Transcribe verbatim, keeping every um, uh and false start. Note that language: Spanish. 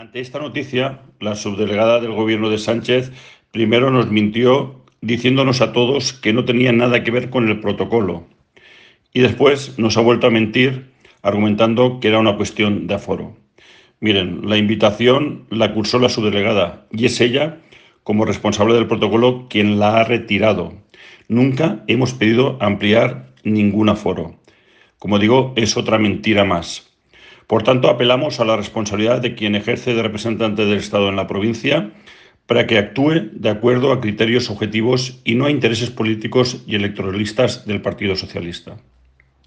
Ante esta noticia, la subdelegada del gobierno de Sánchez primero nos mintió diciéndonos a todos que no tenía nada que ver con el protocolo y después nos ha vuelto a mentir argumentando que era una cuestión de aforo. Miren, la invitación la cursó la subdelegada y es ella, como responsable del protocolo, quien la ha retirado. Nunca hemos pedido ampliar ningún aforo. Como digo, es otra mentira más. Por tanto, apelamos a la responsabilidad de quien ejerce de representante del Estado en la provincia para que actúe de acuerdo a criterios objetivos y no a intereses políticos y electoralistas del Partido Socialista.